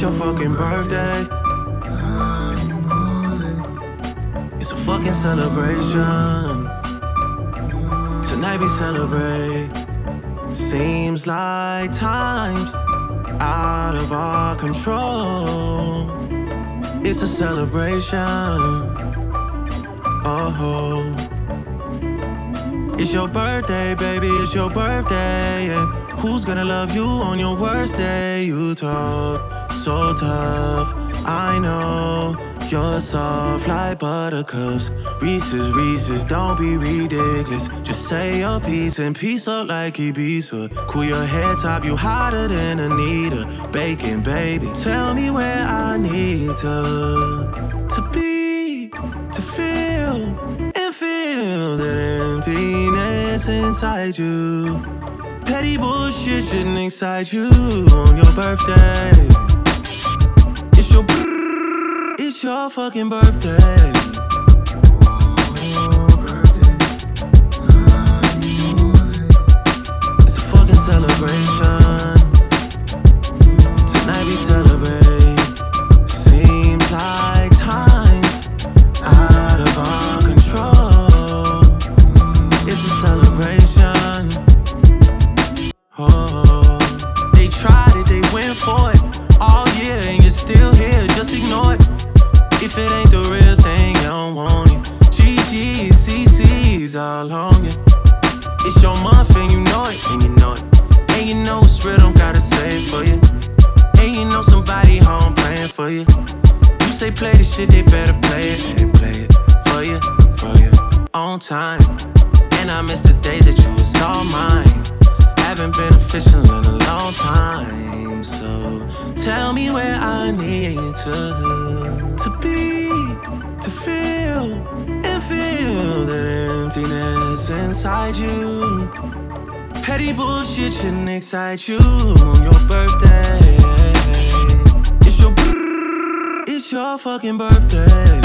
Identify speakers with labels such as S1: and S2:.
S1: your fucking birthday. It's a fucking celebration. Tonight we celebrate. Seems like time's out of our control. It's a celebration. Oh, it's your birthday, baby, it's your birthday. And who's gonna love you on your worst day? You talk so tough, I know. You're soft like buttercups. Reese's, don't be ridiculous. Just say your piece and piece up like Ibiza. Cool your head top, you hotter than Anita. Bacon, baby, tell me where I need to be, to feel, and feel that emptiness inside you. Petty bullshit shouldn't excite you on your birthday. It's your fucking birthday. It's a fucking celebration. Tonight we celebrate. Seems like time's out of our control. It's a celebration. Oh, they tried it, they went for it all year, and you're still here. Just ignore it. If it ain't the real thing, you don't want it. GG's, CC's all on you. It's your month and you know it, and you know it. And you know it's real, don't gotta say it for you. And you know somebody home praying for you. You say play the shit, they better play it. They play it for you, on time. And I miss the days that you was all mine. Haven't been official in a long time. So tell me where I need to be, to feel, and feel that emptiness inside you. Petty bullshit shouldn't excite you on your birthday. It's your fucking birthday.